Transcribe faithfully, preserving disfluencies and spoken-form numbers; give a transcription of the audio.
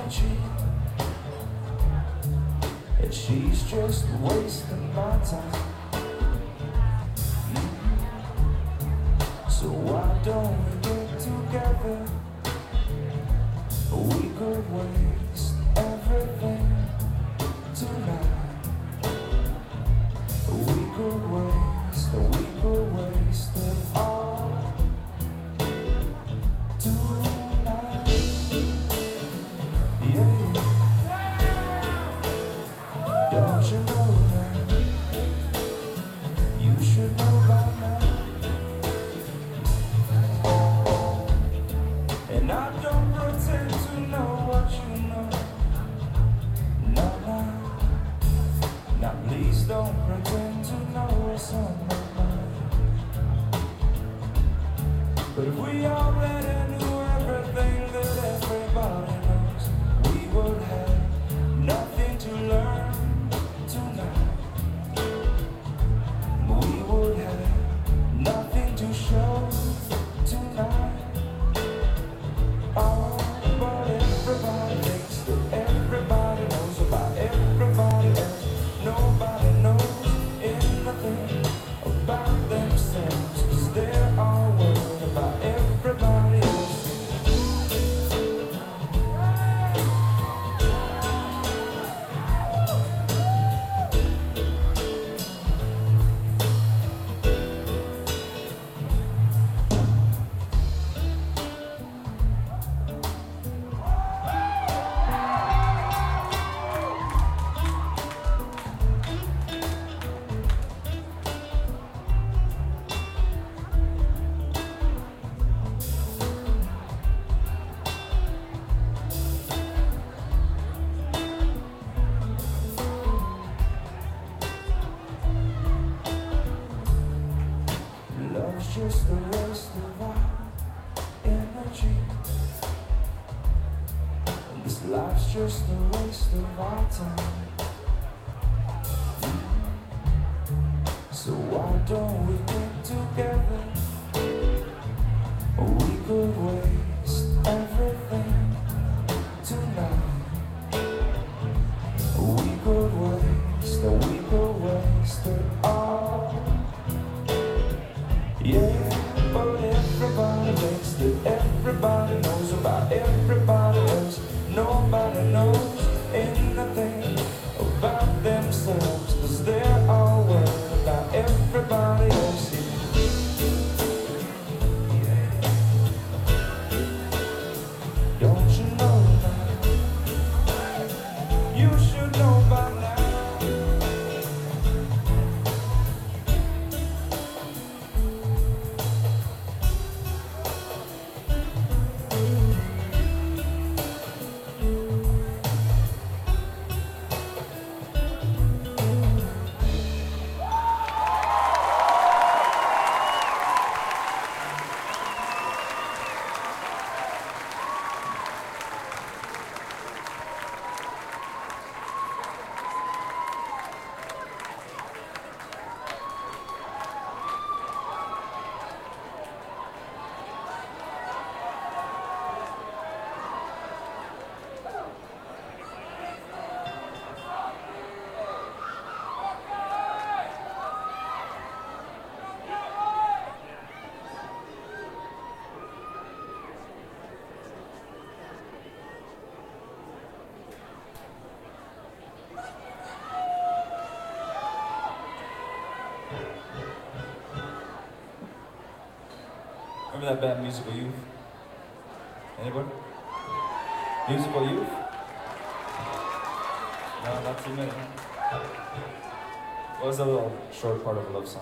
energy, and she's just wasting my time. So why don't we get together? We could waste everything tonight. We could waste, we could waste it all tonight. Yeah. Don't you know that? You should know by now. And I don't pretend to know what you know. No, no. Now please don't pretend to know what's on my mind. But if we already knew everything that everybody knows, we would have nothing to learn tonight. We would have nothing to show tonight. Oh, but everybody thinks that everybody knows about everybody else. Nobody knows anything about themselves, 'cause they're all worried about everybody else. Love's just a waste of our energy, and this life's just a waste of our time. So why don't we get together? We could waste everything tonight. We could waste, we could waste it all. Yeah, but everybody thinks that everybody knows about everybody else. Nobody knows anything about themselves, 'cause they're all worried about everybody else. Yeah. Don't you know that? You should know by now. Remember that band Musical Youth? Anybody? Musical Youth? No, not too many. What was that little short part of a love song?